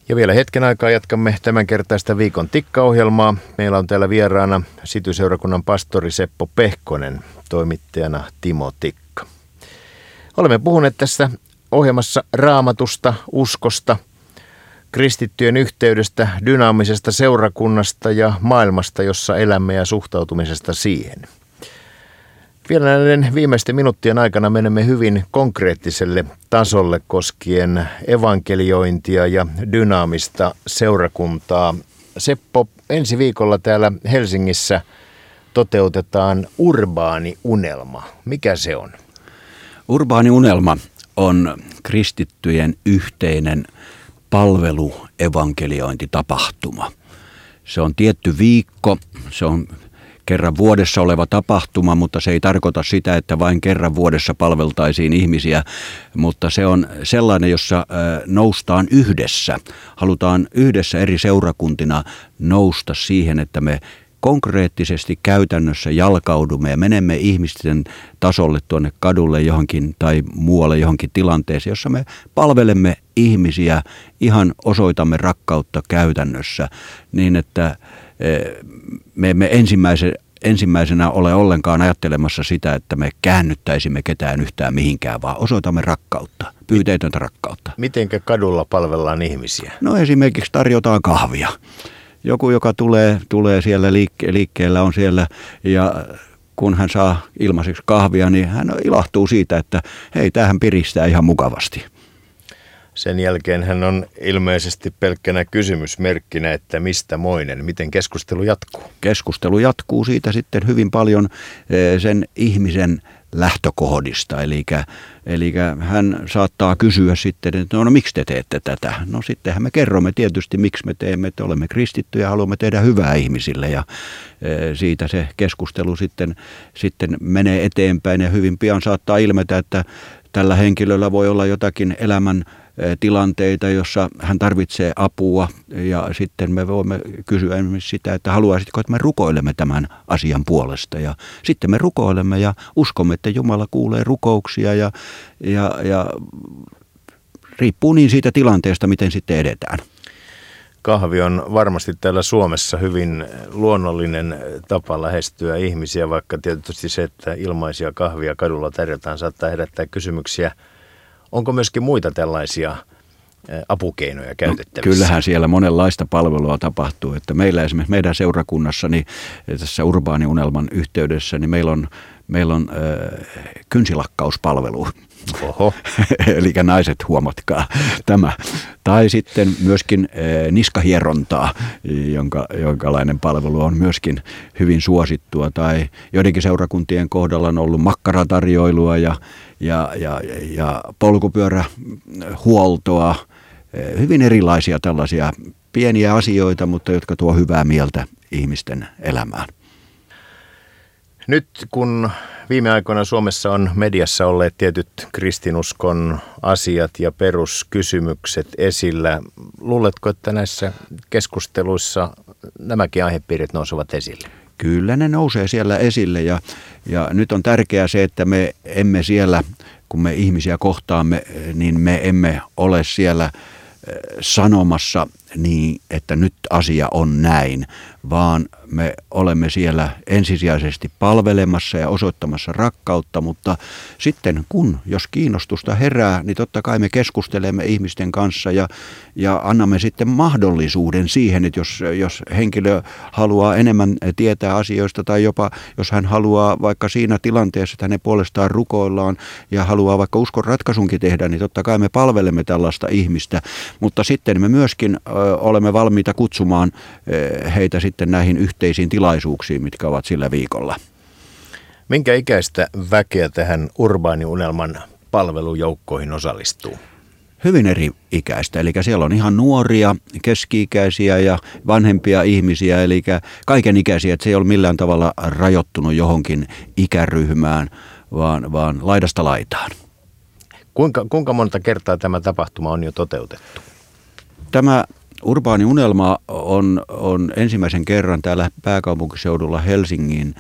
Ja vielä hetken aikaa jatkamme tämänkertaista viikon tikkaohjelmaa. Meillä on täällä vieraana City-seurakunnan pastori Seppo Pehkonen, toimittajana Timo Tikka. Olemme puhuneet tässä ohjelmassa Raamatusta, uskosta, kristittyjen yhteydestä, dynaamisesta seurakunnasta ja maailmasta, jossa elämme ja suhtautumisesta siihen. Vielä näiden viimeisten minuuttien aikana menemme hyvin konkreettiselle tasolle koskien evankeliointia ja dynaamista seurakuntaa. Seppo, ensi viikolla täällä Helsingissä toteutetaan urbaani unelma. Mikä se on? Urbaani unelma on kristittyjen yhteinen palveluevankeliointitapahtuma. Se on tietty viikko, se on kerran vuodessa oleva tapahtuma, mutta se ei tarkoita sitä, että vain kerran vuodessa palveltaisiin ihmisiä, mutta se on sellainen, jossa noustaan yhdessä. Halutaan yhdessä eri seurakuntina nousta siihen, että me konkreettisesti käytännössä jalkaudumme ja menemme ihmisten tasolle tuonne kadulle johonkin tai muualle johonkin tilanteeseen, jossa me palvelemme ihmisiä, ihan osoitamme rakkautta käytännössä niin, että me emme ensimmäisenä ole ollenkaan ajattelemassa sitä, että me käännyttäisimme ketään yhtään mihinkään, vaan osoitamme rakkautta, pyyteetöntä rakkautta. Mitenkä kadulla palvellaan ihmisiä? No esimerkiksi tarjotaan kahvia. Joku, joka tulee siellä liikkeellä on siellä ja kun hän saa ilmaiseksi kahvia, niin hän ilahtuu siitä, että hei, tämähän piristää ihan mukavasti. Sen jälkeen hän on ilmeisesti pelkkänä kysymysmerkkinä, että mistä moinen, miten keskustelu jatkuu? Keskustelu jatkuu siitä sitten hyvin paljon sen ihmisen lähtökohdista, eli hän saattaa kysyä sitten, että no miksi te teette tätä? No sittenhän me kerromme tietysti, miksi me teemme, että olemme kristittyjä ja haluamme tehdä hyvää ihmisille ja siitä se keskustelu sitten menee eteenpäin ja hyvin pian saattaa ilmetä, että tällä henkilöllä voi olla jotakin elämän tilanteita, jossa hän tarvitsee apua ja sitten me voimme kysyä sitä, että haluaisitko, että me rukoilemme tämän asian puolesta ja sitten me rukoilemme ja uskomme, että Jumala kuulee rukouksia ja riippuu niin siitä tilanteesta, miten sitten edetään. Kahvi on varmasti täällä Suomessa hyvin luonnollinen tapa lähestyä ihmisiä, vaikka tietysti se, että ilmaisia kahvia kadulla tarjotaan, saattaa herättää kysymyksiä. Onko myöskin muita tällaisia apukeinoja käytettävissä? No, kyllähän siellä monenlaista palvelua tapahtuu. Että meillä esimerkiksi meidän seurakunnassani tässä Urbaani Unelman yhteydessä, niin meillä on kynsilakkauspalvelu. Oho. Eli naiset, huomatkaa tämä. Tai sitten myöskin niskahierontaa, jonkalainen palvelu on myöskin hyvin suosittua. Tai joidenkin seurakuntien kohdalla on ollut makkaratarjoilua ja polkupyörähuoltoa. Hyvin erilaisia tällaisia pieniä asioita, mutta jotka tuo hyvää mieltä ihmisten elämään. Nyt kun viime aikoina Suomessa on mediassa olleet tietyt kristinuskon asiat ja peruskysymykset esillä, luuletko, että näissä keskusteluissa nämäkin aihepiirit nousevat esille? Kyllä ne nousee siellä esille ja nyt on tärkeää se, että me emme siellä, kun me ihmisiä kohtaamme, niin me emme ole siellä sanomassa niin, että nyt asia on näin, vaan me olemme siellä ensisijaisesti palvelemassa ja osoittamassa rakkautta, mutta sitten jos kiinnostusta herää, niin totta kai me keskustelemme ihmisten kanssa ja annamme sitten mahdollisuuden siihen, että jos henkilö haluaa enemmän tietää asioista tai jopa jos hän haluaa vaikka siinä tilanteessa, että hänen puolestaan rukoillaan ja haluaa vaikka uskon ratkaisunkin tehdä, niin totta kai me palvelemme tällaista ihmistä, mutta sitten me myöskin olemme valmiita kutsumaan heitä sitten näihin yhteisiin tilaisuuksiin, mitkä ovat sillä viikolla. Minkä ikäistä väkeä tähän Urbaani Unelman palvelujoukkoihin osallistuu? Hyvin eri ikäistä, eli siellä on ihan nuoria, keski-ikäisiä ja vanhempia ihmisiä, eli kaiken ikäisiä, että se ei ole millään tavalla rajoittunut johonkin ikäryhmään, vaan laidasta laitaan. Kuinka monta kertaa tämä tapahtuma on jo toteutettu? Tämä Urbaani Unelma on ensimmäisen kerran täällä pääkaupunkiseudulla Helsingin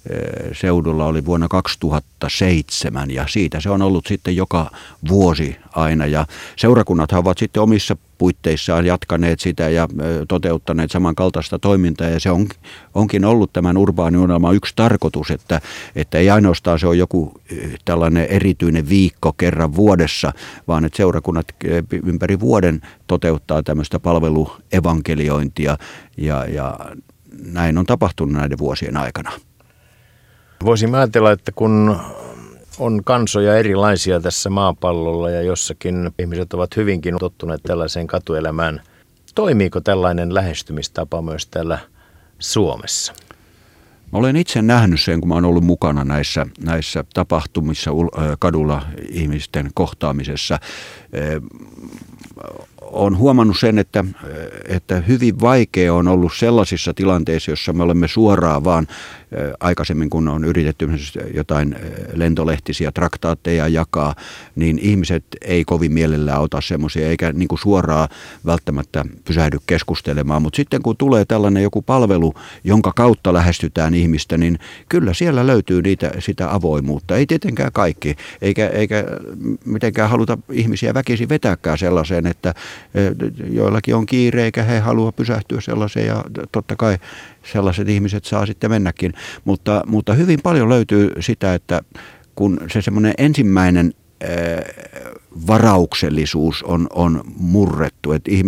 seudulla oli vuonna 2007 ja siitä se on ollut sitten joka vuosi aina ja seurakunnathan ovat sitten omissa puitteissaan jatkaneet sitä ja toteuttaneet samankaltaista toimintaa ja se onkin ollut tämän urbaaniunelman yksi tarkoitus, että ei ainoastaan se ole joku tällainen erityinen viikko kerran vuodessa, vaan että seurakunnat ympäri vuoden toteuttaa tämmöistä palveluevankeliointia ja näin on tapahtunut näiden vuosien aikana. Voisin ajatella, että kun on kansoja erilaisia tässä maapallolla ja jossakin ihmiset ovat hyvinkin tottuneet tällaiseen katuelämään. Toimiiko tällainen lähestymistapa myös täällä Suomessa? Mä olen itse nähnyt sen, kun mä olen ollut mukana näissä tapahtumissa kadulla ihmisten kohtaamisessa. Olen huomannut sen, että hyvin vaikea on ollut sellaisissa tilanteissa, jossa me olemme suoraan vaan aikaisemmin, kun on yritetty jotain lentolehtisiä traktaatteja jakaa, niin ihmiset ei kovin mielellään ota semmoisia, eikä niin kuin suoraan välttämättä pysähdy keskustelemaan. Mutta sitten kun tulee tällainen joku palvelu, jonka kautta lähestytään ihmistä, niin kyllä siellä löytyy sitä avoimuutta. Ei tietenkään kaikki, eikä mitenkään haluta ihmisiä väkisin vetääkään sellaiseen, että joillakin on kiire, eikä he halua pysähtyä sellaiseen, ja totta kai sellaiset ihmiset saa sitten mennäkin. Mutta hyvin paljon löytyy sitä, että kun se semmoinen ensimmäinen varauksellisuus on murrettu,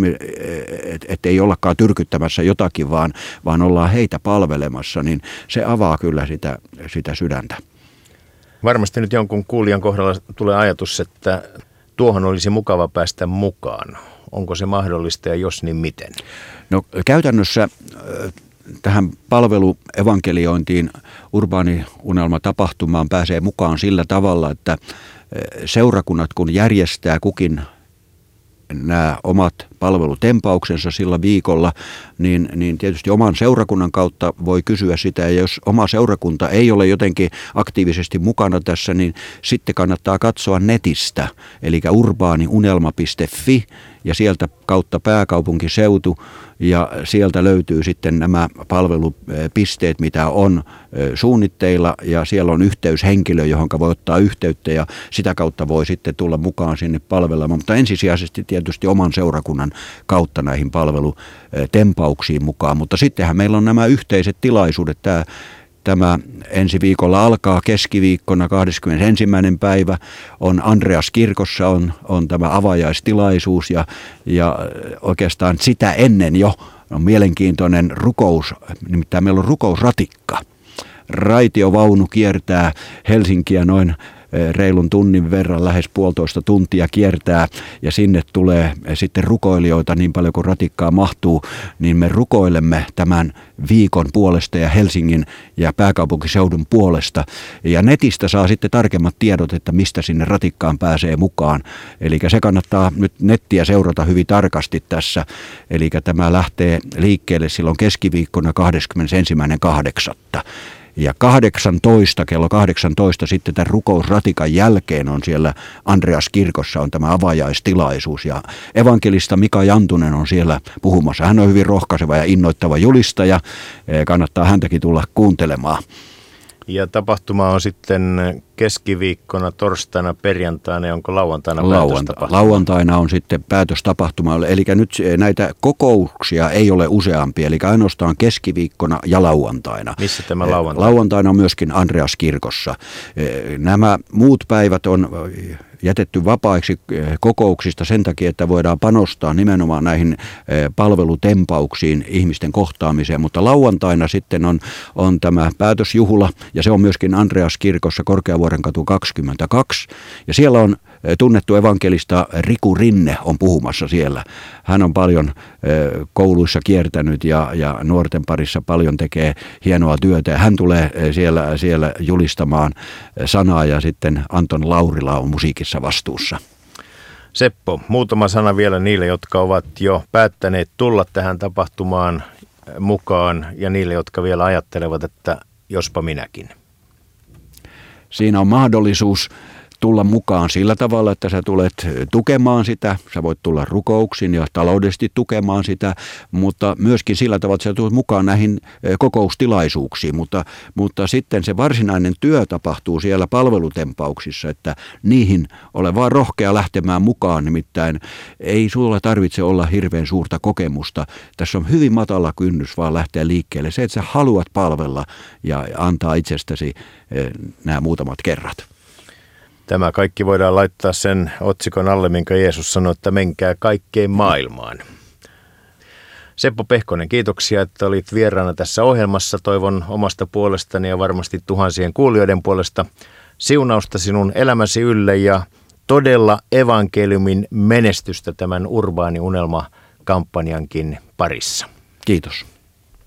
että ei ollakaan tyrkyttämässä jotakin, vaan ollaan heitä palvelemassa, niin se avaa kyllä sitä sydäntä. Varmasti nyt jonkun kuulijan kohdalla tulee ajatus, että tuohon olisi mukava päästä mukaan. Onko se mahdollista ja jos niin miten? No käytännössä tähän palveluevankeliointiin urbaaniunelmatapahtumaan pääsee mukaan sillä tavalla, että seurakunnat kun järjestää kukin nämä omat palvelutempauksensa sillä viikolla, niin tietysti oman seurakunnan kautta voi kysyä sitä, ja jos oma seurakunta ei ole jotenkin aktiivisesti mukana tässä, niin sitten kannattaa katsoa netistä, eli urbaaniunelma.fi, ja sieltä kautta pääkaupunkiseutu, ja sieltä löytyy sitten nämä palvelupisteet, mitä on suunnitteilla, ja siellä on yhteyshenkilö, johon voi ottaa yhteyttä, ja sitä kautta voi sitten tulla mukaan sinne palvelemaan, mutta ensisijaisesti tietysti oman seurakunnan kautta näihin palvelutempauksiin mukaan, mutta sittenhän meillä on nämä yhteiset tilaisuudet. Tämä ensi viikolla alkaa keskiviikkona 21. päivä, on Andreas kirkossa on tämä avajaistilaisuus ja oikeastaan sitä ennen jo on mielenkiintoinen rukous, nimittäin meillä on rukousratikka. Raitiovaunu kiertää Helsinkiä noin reilun tunnin verran, lähes 1,5 tuntia kiertää, ja sinne tulee sitten rukoilijoita niin paljon kuin ratikkaa mahtuu, niin me rukoilemme tämän viikon puolesta ja Helsingin ja pääkaupunkiseudun puolesta. Ja netistä saa sitten tarkemmat tiedot, että mistä sinne ratikkaan pääsee mukaan. Eli se kannattaa nyt nettiä seurata hyvin tarkasti tässä. Eli tämä lähtee liikkeelle silloin keskiviikkona 21.8. Ja kello 18 sitten tämän rukousratikan jälkeen on siellä Andreas kirkossa on tämä avajaistilaisuus. Ja evankelista Mika Jantunen on siellä puhumassa. Hän on hyvin rohkaiseva ja innoittava julistaja. Kannattaa häntäkin tulla kuuntelemaan. Ja tapahtuma on sitten keskiviikkona, torstaina, perjantaina ja onko lauantaina päätöstapahtuma? Lauantaina on sitten päätöstapahtuma. Eli nyt näitä kokouksia ei ole useampia, eli ainoastaan keskiviikkona ja lauantaina. Missä tämä lauantaina? Lauantaina on myöskin Andreas kirkossa. Nämä muut päivät on jätetty vapaiksi kokouksista sen takia, että voidaan panostaa nimenomaan näihin palvelutempauksiin, ihmisten kohtaamiseen, mutta lauantaina sitten on tämä päätösjuhla, ja se on myöskin Andreas kirkossa Korkeavuoren katu 22, ja siellä on tunnettu evankelista Riku Rinne on puhumassa siellä. Hän on paljon kouluissa kiertänyt ja nuorten parissa paljon tekee hienoa työtä, ja hän tulee siellä julistamaan sanaa, ja sitten Anton Laurila on musiikissa vastuussa. Seppo, muutama sana vielä niille, jotka ovat jo päättäneet tulla tähän tapahtumaan mukaan, ja niille, jotka vielä ajattelevat, että jospa minäkin. Siinä on mahdollisuus tulla mukaan sillä tavalla, että sä tulet tukemaan sitä, sä voit tulla rukouksin ja taloudellisesti tukemaan sitä, mutta myöskin sillä tavalla, että sä tulet mukaan näihin kokoustilaisuuksiin, mutta sitten se varsinainen työ tapahtuu siellä palvelutempauksissa, että niihin ole vaan rohkea lähtemään mukaan, nimittäin ei sulla tarvitse olla hirveän suurta kokemusta. Tässä on hyvin matala kynnys vaan lähteä liikkeelle. Se, että sä haluat palvella ja antaa itsestäsi nämä muutamat kerrat. Tämä kaikki voidaan laittaa sen otsikon alle, minkä Jeesus sanoi, että menkää kaikkeen maailmaan. Seppo Pehkonen, kiitoksia, että olit vieraana tässä ohjelmassa. Toivon omasta puolestani ja varmasti tuhansien kuulijoiden puolesta siunausta sinun elämäsi ylle ja todella evankeliumin menestystä tämän Urbaani Unelma -kampanjankin parissa. Kiitos.